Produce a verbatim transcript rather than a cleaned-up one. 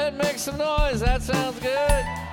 ahead and make some noise. That sounds good.